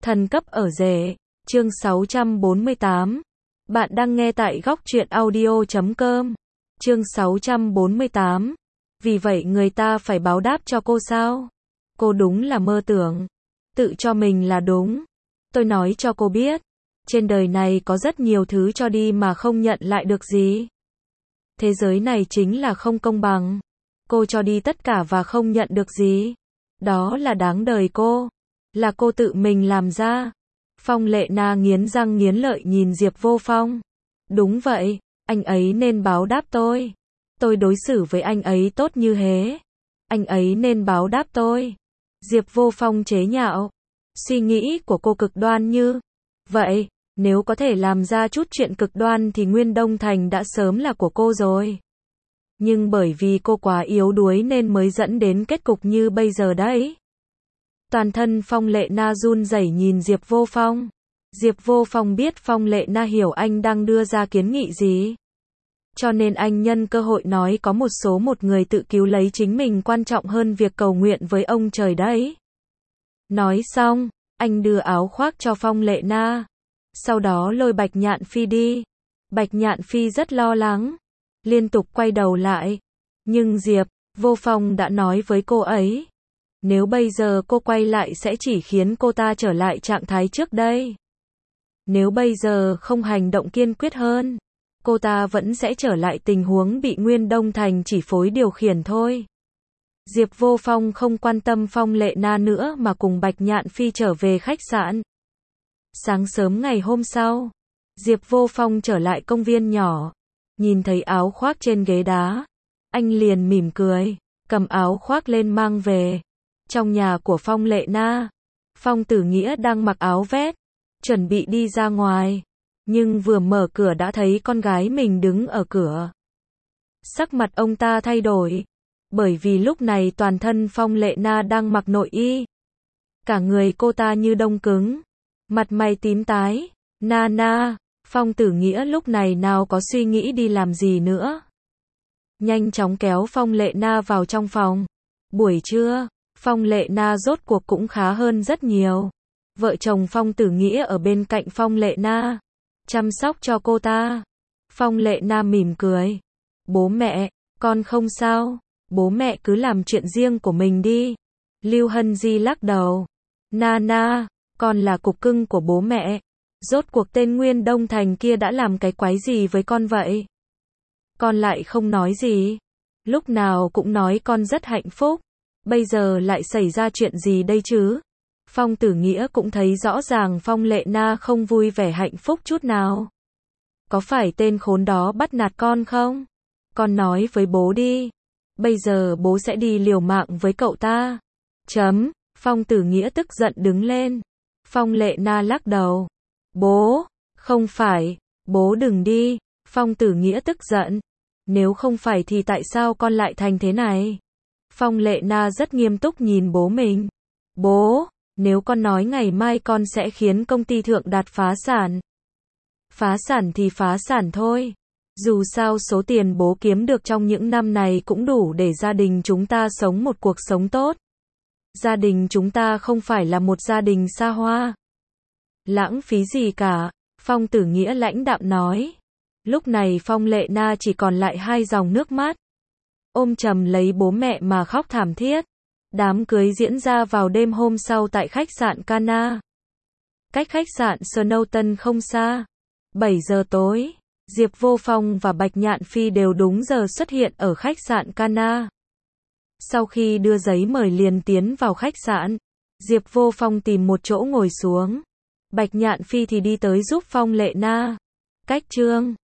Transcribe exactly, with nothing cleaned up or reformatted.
Thần cấp ở rể, chương sáu trăm bốn mươi tám. Bạn đang nghe tại góc truyện audio chấm com. Chương sáu trăm bốn mươi tám. Vì vậy người ta phải báo đáp cho cô sao? Cô đúng là mơ tưởng. Tự cho mình là đúng. Tôi nói cho cô biết. Trên đời này có rất nhiều thứ cho đi mà không nhận lại được gì. Thế giới này chính là không công bằng. Cô cho đi tất cả và không nhận được gì. Đó là đáng đời cô. Là cô tự mình làm ra. Phong Lệ Na nghiến răng nghiến lợi nhìn Diệp Vô Phong. Đúng vậy, anh ấy nên báo đáp tôi. Tôi đối xử với anh ấy tốt như thế. Anh ấy nên báo đáp tôi. Diệp Vô Phong chế nhạo. Suy nghĩ của cô cực đoan như vậy, nếu có thể làm ra chút chuyện cực đoan thì Nguyên Đông Thành đã sớm là của cô rồi. Nhưng bởi vì cô quá yếu đuối nên mới dẫn đến kết cục như bây giờ đấy. Toàn thân Phong Lệ Na run rẩy nhìn Diệp Vô Phong. Diệp Vô Phong biết Phong Lệ Na hiểu anh đang đưa ra kiến nghị gì. Cho nên anh nhân cơ hội nói có một số một người tự cứu lấy chính mình quan trọng hơn việc cầu nguyện với ông trời đấy. Nói xong, anh đưa áo khoác cho Phong Lệ Na. Sau đó lôi Bạch Nhạn Phi đi. Bạch Nhạn Phi rất lo lắng. Liên tục quay đầu lại. Nhưng Diệp Vô Phong đã nói với cô ấy. Nếu bây giờ cô quay lại sẽ chỉ khiến cô ta trở lại trạng thái trước đây. Nếu bây giờ không hành động kiên quyết hơn, cô ta vẫn sẽ trở lại tình huống bị Nguyên Đông Thành chỉ phối điều khiển thôi. Diệp Vô Phong không quan tâm Phong Lệ Na nữa mà cùng Bạch Nhạn Phi trở về khách sạn. Sáng sớm ngày hôm sau, Diệp Vô Phong trở lại công viên nhỏ, nhìn thấy áo khoác trên ghế đá, anh liền mỉm cười, cầm áo khoác lên mang về. Trong nhà của Phong Lệ Na, Phong Tử Nghĩa đang mặc áo vest, chuẩn bị đi ra ngoài, nhưng vừa mở cửa đã thấy con gái mình đứng ở cửa. Sắc mặt ông ta thay đổi, bởi vì lúc này toàn thân Phong Lệ Na đang mặc nội y. Cả người cô ta như đông cứng, mặt mày tím tái. Na na, Phong Tử Nghĩa lúc này nào có suy nghĩ đi làm gì nữa. Nhanh chóng kéo Phong Lệ Na vào trong phòng. Buổi trưa, Phong Lệ Na rốt cuộc cũng khá hơn rất nhiều. Vợ chồng Phong Tử Nghĩa ở bên cạnh Phong Lệ Na, chăm sóc cho cô ta. Phong Lệ Na mỉm cười. Bố mẹ, con không sao. Bố mẹ cứ làm chuyện riêng của mình đi. Lưu Hân Di lắc đầu. Na na, con là cục cưng của bố mẹ. Rốt cuộc tên Nguyên Đông Thành kia đã làm cái quái gì với con vậy? Con lại không nói gì. Lúc nào cũng nói con rất hạnh phúc. Bây giờ lại xảy ra chuyện gì đây chứ? Phong Tử Nghĩa cũng thấy rõ ràng Phong Lệ Na không vui vẻ hạnh phúc chút nào. Có phải tên khốn đó bắt nạt con không? Con nói với bố đi. Bây giờ bố sẽ đi liều mạng với cậu ta. Chấm. Phong Tử Nghĩa tức giận đứng lên. Phong Lệ Na lắc đầu. Bố, không phải. Bố đừng đi. Phong Tử Nghĩa tức giận. Nếu không phải thì tại sao con lại thành thế này? Phong Lệ Na rất nghiêm túc nhìn bố mình. Bố, nếu con nói ngày mai con sẽ khiến công ty Thượng Đạt phá sản. Phá sản thì phá sản thôi. Dù sao số tiền bố kiếm được trong những năm này cũng đủ để gia đình chúng ta sống một cuộc sống tốt. Gia đình chúng ta không phải là một gia đình xa hoa. Lãng phí gì cả, Phong Tử Nghĩa lãnh đạm nói. Lúc này Phong Lệ Na chỉ còn lại hai dòng nước mắt. Ôm chầm lấy bố mẹ mà khóc thảm thiết. Đám cưới diễn ra vào đêm hôm sau tại khách sạn Cana. Cách khách sạn Snowton không xa. bảy giờ tối, Diệp Vô Phong và Bạch Nhạn Phi đều đúng giờ xuất hiện ở khách sạn Cana. Sau khi đưa giấy mời liền tiến vào khách sạn, Diệp Vô Phong tìm một chỗ ngồi xuống. Bạch Nhạn Phi thì đi tới giúp Phong Lệ Na. Cách trương.